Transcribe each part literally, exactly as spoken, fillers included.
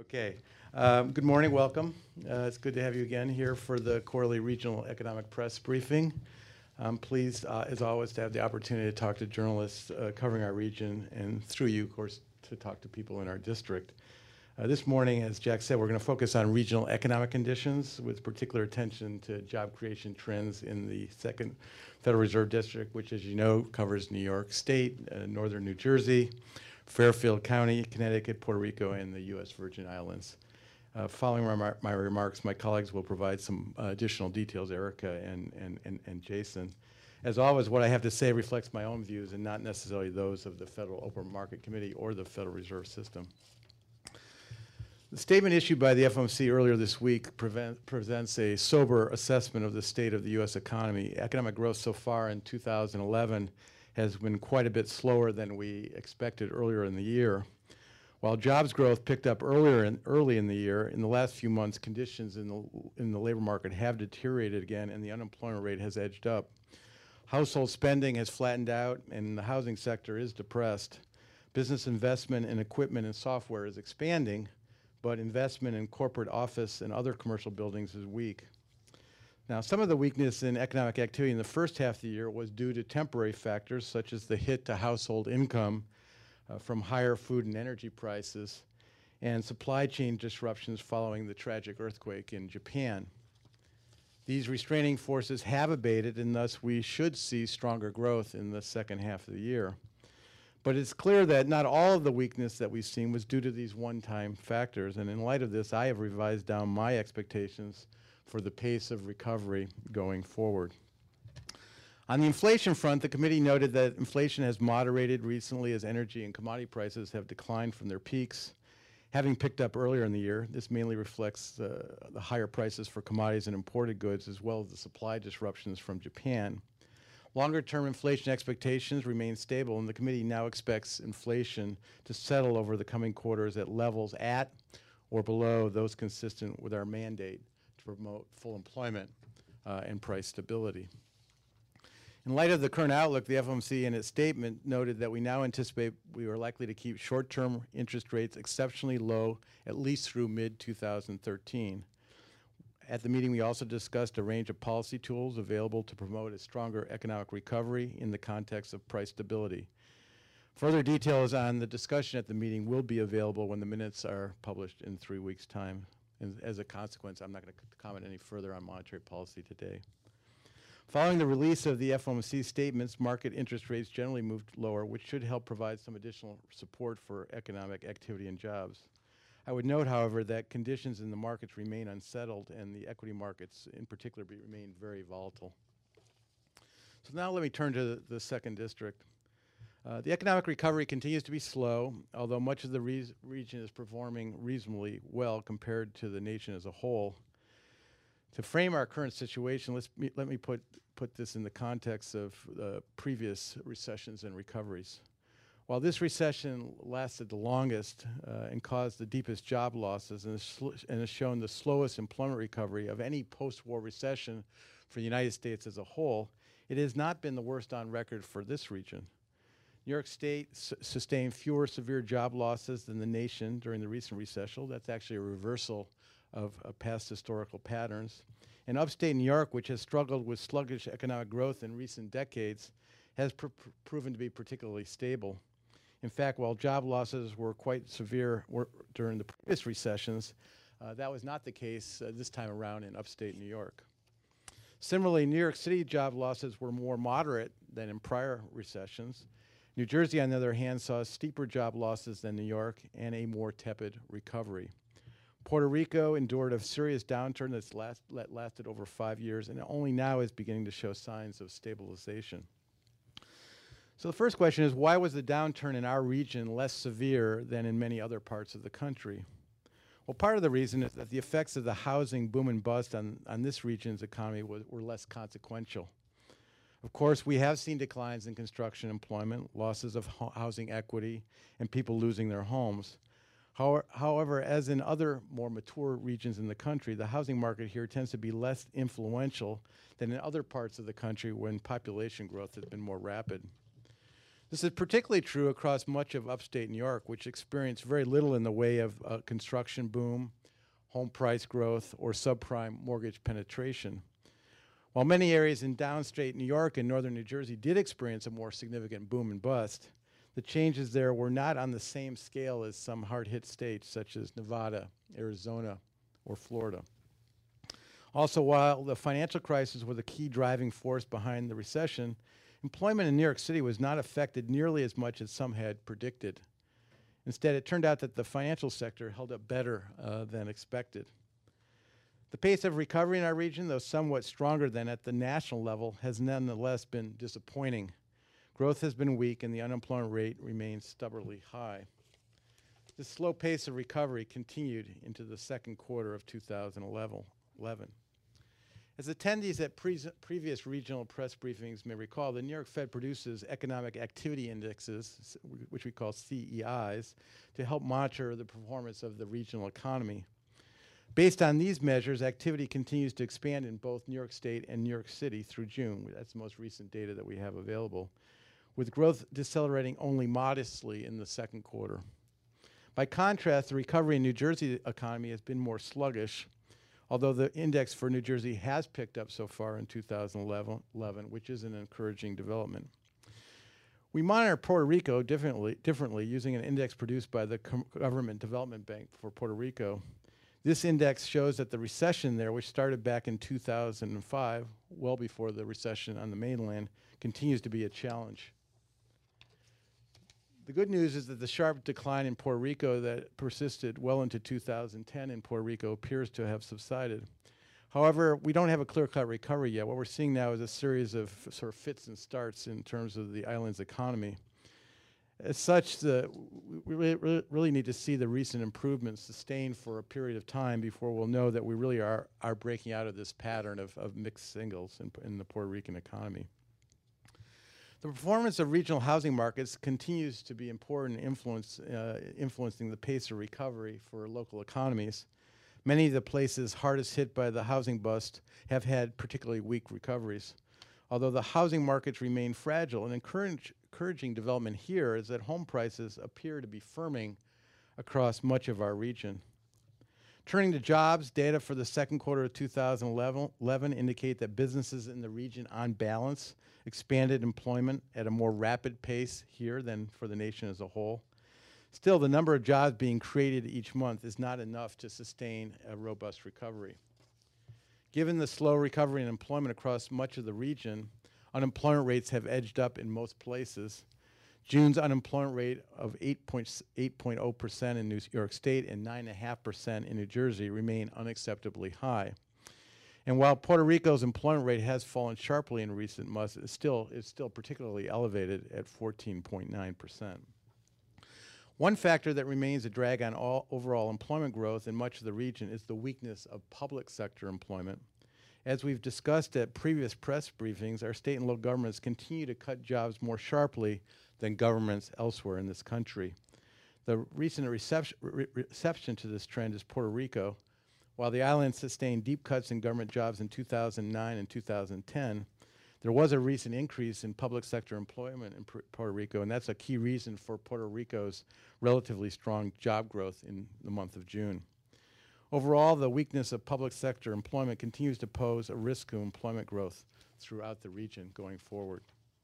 Okay. Um, good morning. Welcome. Uh, it's good to have you again here for the quarterly regional economic press briefing. I'm pleased, uh, as always, to have the opportunity to talk to journalists uh, covering our region and through you, of course, to talk to people in our district. Uh, this morning, as Jack said, we're going to focus on regional economic conditions with particular attention to job creation trends in the second Federal Reserve District, which, as you know, covers New York State, uh, northern New Jersey, Fairfield County, Connecticut, Puerto Rico, and the U S Virgin Islands. Uh, following my, my remarks, my colleagues will provide some uh, additional details, Erica and, and, and, and Jason. As always, what I have to say reflects my own views and not necessarily those of the Federal Open Market Committee or the Federal Reserve System. The statement issued by the F O M C earlier this week prevent, presents a sober assessment of the state of the U S economy. Economic growth so far in two thousand eleven has been quite a bit slower than we expected earlier in the year. While jobs growth picked up earlier in, early in the year, in the last few months, conditions in the, in the labor market have deteriorated again, and the unemployment rate has edged up. Household spending has flattened out, and the housing sector is depressed. Business investment in equipment and software is expanding, but investment in corporate office and other commercial buildings is weak. Now, some of the weakness in economic activity in the first half of the year was due to temporary factors such as the hit to household income uh, from higher food and energy prices and supply chain disruptions following the tragic earthquake in Japan. These restraining forces have abated, and thus we should see stronger growth in the second half of the year. But it's clear that not all of the weakness that we've seen was due to these one-time factors, and in light of this, I have revised down my expectations for the pace of recovery going forward. On the inflation front, the committee noted that inflation has moderated recently as energy and commodity prices have declined from their peaks. Having picked up earlier in the year, this mainly reflects uh, the higher prices for commodities and imported goods, as well as the supply disruptions from Japan. Longer-term inflation expectations remain stable, and the committee now expects inflation to settle over the coming quarters at levels at or below those consistent with our mandate to promote full employment uh, and price stability. In light of the current outlook, the F O M C in its statement noted that we now anticipate we are likely to keep short-term interest rates exceptionally low at least through mid two thousand thirteen. At the meeting, we also discussed a range of policy tools available to promote a stronger economic recovery in the context of price stability. Further details on the discussion at the meeting will be available when the minutes are published in three weeks' time. And as a consequence, I'm not going to comment any further on monetary policy today. Following the release of the F O M C statements, market interest rates generally moved lower, which should help provide some additional support for economic activity and jobs. I would note, however, that conditions in the markets remain unsettled, and the equity markets in particular be, remain very volatile. So now let me turn to the, the second district. Uh, the economic recovery continues to be slow, although much of the re region is performing reasonably well compared to the nation as a whole. To frame our current situation, let's me, let me put, put this in the context of uh, previous recessions and recoveries. While this recession lasted the longest uh, and caused the deepest job losses and, and has shown the slowest employment recovery of any post-war recession for the United States as a whole, it has not been the worst on record for this region. New York State sustained fewer severe job losses than the nation during the recent recession. That's actually a reversal of uh, past historical patterns. And upstate New York, which has struggled with sluggish economic growth in recent decades, has pr pr proven to be particularly stable. In fact, while job losses were quite severe were during the previous recessions, uh, that was not the case uh, this time around in upstate New York. Similarly, New York City job losses were more moderate than in prior recessions. New Jersey, on the other hand, saw steeper job losses than New York and a more tepid recovery. Puerto Rico endured a serious downturn that's last, that lasted over five years and only now is beginning to show signs of stabilization. So the first question is, why was the downturn in our region less severe than in many other parts of the country? Well, part of the reason is that the effects of the housing boom and bust on, on this region's economy was, were less consequential. Of course, we have seen declines in construction employment, losses of ho housing equity, and people losing their homes. However, however, as in other more mature regions in the country, the housing market here tends to be less influential than in other parts of the country when population growth has been more rapid. This is particularly true across much of upstate New York, which experienced very little in the way of uh, construction boom, home price growth, or subprime mortgage penetration. While many areas in downstate New York and northern New Jersey did experience a more significant boom and bust, the changes there were not on the same scale as some hard-hit states such as Nevada, Arizona, or Florida. Also, while the financial crisis was the key driving force behind the recession, employment in New York City was not affected nearly as much as some had predicted. Instead, it turned out that the financial sector held up better uh, than expected. The pace of recovery in our region, though somewhat stronger than at the national level, has nonetheless been disappointing. Growth has been weak and the unemployment rate remains stubbornly high. This slow pace of recovery continued into the second quarter of two thousand eleven. As attendees at pre previous regional press briefings may recall, the New York Fed produces economic activity indexes, which we call C E Is, to help monitor the performance of the regional economy. Based on these measures, activity continues to expand in both New York State and New York City through June. That's the most recent data that we have available, with growth decelerating only modestly in the second quarter. By contrast, the recovery in New Jersey economy has been more sluggish, although the index for New Jersey has picked up so far in two thousand eleven, which is an encouraging development. We monitor Puerto Rico differently, differently using an index produced by the Com- Government Development Bank for Puerto Rico. This index shows that the recession there, which started back in two thousand five, well before the recession on the mainland, continues to be a challenge. The good news is that the sharp decline in Puerto Rico that persisted well into two thousand ten in Puerto Rico appears to have subsided. However, we don't have a clear-cut recovery yet. What we're seeing now is a series of sort of fits and starts in terms of the island's economy. As such, the, we really, really need to see the recent improvements sustained for a period of time before we'll know that we really are, are breaking out of this pattern of, of mixed signals in, in the Puerto Rican economy. The performance of regional housing markets continues to be important influence, uh, influencing the pace of recovery for local economies. Many of the places hardest hit by the housing bust have had particularly weak recoveries. Although the housing markets remain fragile, an encourage, encouraging development here is that home prices appear to be firming across much of our region. Turning to jobs, data for the second quarter of two thousand eleven indicate that businesses in the region, on balance, expanded employment at a more rapid pace here than for the nation as a whole. Still, the number of jobs being created each month is not enough to sustain a robust recovery. Given the slow recovery in employment across much of the region, unemployment rates have edged up in most places. June's unemployment rate of eight point zero percent in New York State and nine point five percent in New Jersey remain unacceptably high. And while Puerto Rico's employment rate has fallen sharply in recent months, it's still, it's still particularly elevated at fourteen point nine percent. One factor that remains a drag on all overall employment growth in much of the region is the weakness of public sector employment. As we've discussed at previous press briefings, our state and local governments continue to cut jobs more sharply than governments elsewhere in this country. The recent reception, re reception to this trend is Puerto Rico. While the island sustained deep cuts in government jobs in two thousand nine and two thousand ten, there was a recent increase in public sector employment in Puerto Rico, and that's a key reason for Puerto Rico's relatively strong job growth in the month of June. Overall, the weakness of public sector employment continues to pose a risk to employment growth throughout the region going forward.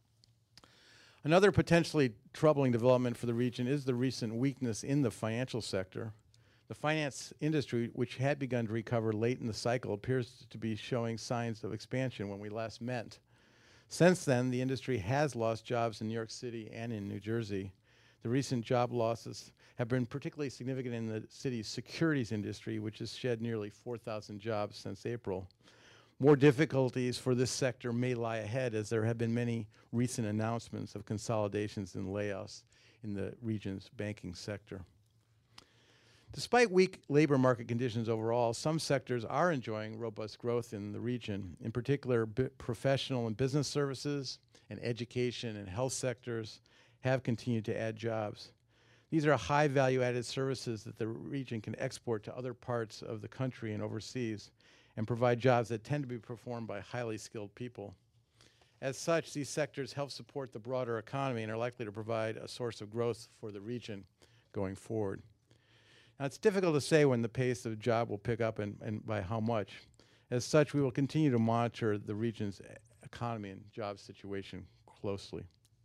Another potentially troubling development for the region is the recent weakness in the financial sector. The finance industry, which had begun to recover late in the cycle, appears to be showing signs of expansion when we last met. Since then, the industry has lost jobs in New York City and in New Jersey. The recent job losses have been particularly significant in the city's securities industry, which has shed nearly four thousand jobs since April. More difficulties for this sector may lie ahead, as there have been many recent announcements of consolidations and layoffs in the region's banking sector. Despite weak labor market conditions overall, some sectors are enjoying robust growth in the region. In particular, professional and business services and education and health sectors have continued to add jobs. These are high value-added services that the region can export to other parts of the country and overseas, and provide jobs that tend to be performed by highly skilled people. As such, these sectors help support the broader economy and are likely to provide a source of growth for the region going forward. Now, it's difficult to say when the pace of job will pick up and, and by how much. As such, we will continue to monitor the region's economy and job situation closely.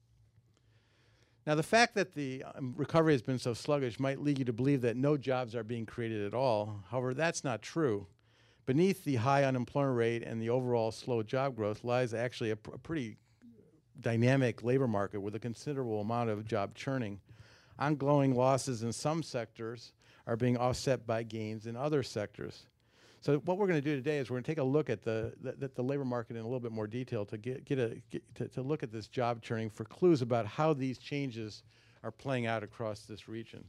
Now, the fact that the um, recovery has been so sluggish might lead you to believe that no jobs are being created at all. However, that's not true. Beneath the high unemployment rate and the overall slow job growth lies actually a, pr a pretty dynamic labor market with a considerable amount of job churning. Ongoing losses in some sectors are being offset by gains in other sectors. So what we're going to do today is we're going to take a look at the, the, the labor market in a little bit more detail to get, get a get, to, to look at this job churning for clues about how these changes are playing out across this region.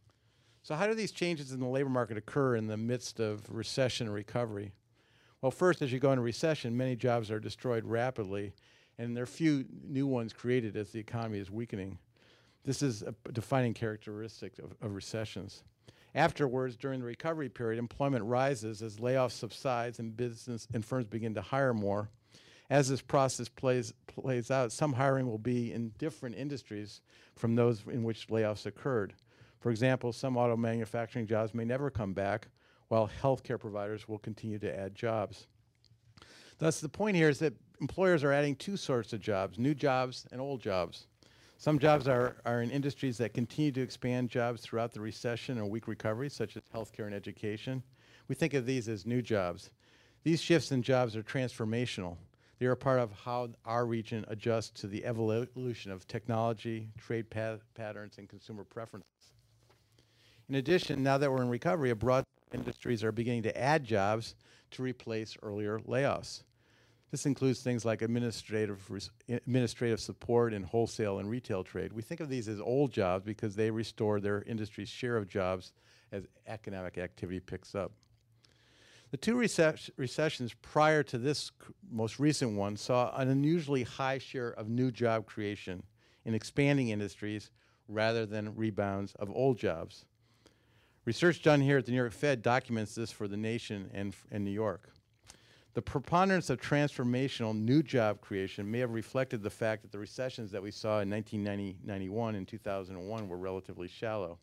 So how do these changes in the labor market occur in the midst of recession and recovery? Well, first, as you go into recession, many jobs are destroyed rapidly, and there are few new ones created as the economy is weakening. This is a defining characteristic of, of recessions. Afterwards, during the recovery period, employment rises as layoffs subsides and business and firms begin to hire more. As this process plays, plays out, some hiring will be in different industries from those in which layoffs occurred. For example, some auto manufacturing jobs may never come back, while healthcare providers will continue to add jobs. Thus, the point here is that employers are adding two sorts of jobs, new jobs and old jobs. Some jobs are, are in industries that continue to expand jobs throughout the recession or weak recovery, such as healthcare and education. We think of these as new jobs. These shifts in jobs are transformational. They are part of how our region adjusts to the evolution of technology, trade pa patterns, and consumer preferences. In addition, now that we're in recovery, a broad industries are beginning to add jobs to replace earlier layoffs. This includes things like administrative, administrative support in wholesale and retail trade. We think of these as old jobs because they restore their industry's share of jobs as economic activity picks up. The two recess recessions prior to this most recent one saw an unusually high share of new job creation in expanding industries rather than rebounds of old jobs. Research done here at the New York Fed documents this for the nation and, and New York. The preponderance of transformational new job creation may have reflected the fact that the recessions that we saw in nineteen ninety, ninety-one and two thousand one were relatively shallow.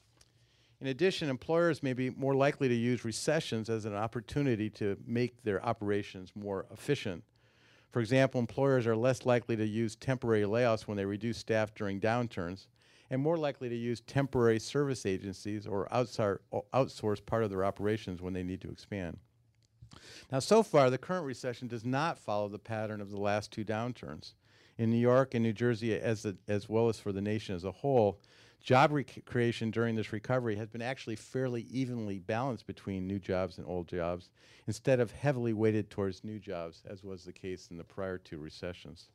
In addition, employers may be more likely to use recessions as an opportunity to make their operations more efficient. For example, employers are less likely to use temporary layoffs when they reduce staff during downturns, and more likely to use temporary service agencies or outsource part of their operations when they need to expand. Now, so far, the current recession does not follow the pattern of the last two downturns. In New York and New Jersey, as, a, as well as for the nation as a whole, job creation during this recovery has been actually fairly evenly balanced between new jobs and old jobs, instead of heavily weighted towards new jobs, as was the case in the prior two recessions.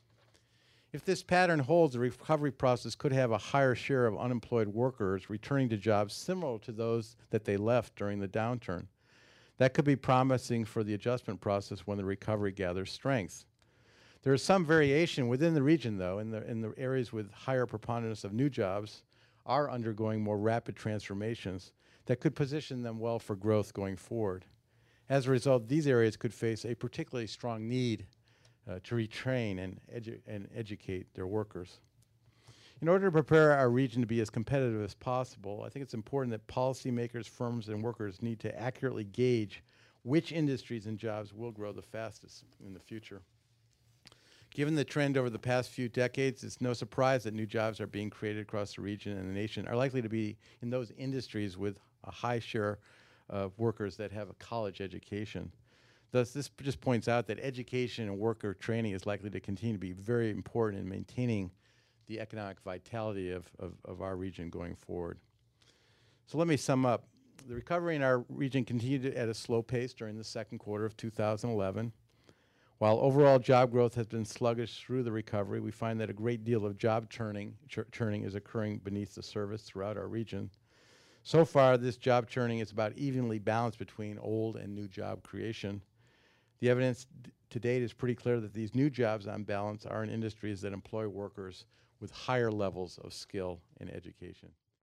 If this pattern holds, the recovery process could have a higher share of unemployed workers returning to jobs similar to those that they left during the downturn. That could be promising for the adjustment process when the recovery gathers strength. There is some variation within the region, though, in the, in the areas with higher preponderance of new jobs are undergoing more rapid transformations that could position them well for growth going forward. As a result, these areas could face a particularly strong need uh, to retrain and, edu and educate their workers. In order to prepare our region to be as competitive as possible, I think it's important that policymakers, firms, and workers need to accurately gauge which industries and jobs will grow the fastest in the future. Given the trend over the past few decades, it's no surprise that new jobs are being created across the region and the nation are likely to be in those industries with a high share of workers that have a college education. Thus, this just points out that education and worker training is likely to continue to be very important in maintaining the economic vitality of, of, of our region going forward. So let me sum up. The recovery in our region continued at a slow pace during the second quarter of two thousand eleven. While overall job growth has been sluggish through the recovery, we find that a great deal of job churning, ch churning is occurring beneath the surface throughout our region. So far, this job churning is about evenly balanced between old and new job creation. The evidence to date is pretty clear that these new jobs on balance are in industries that employ workers with higher levels of skill and education.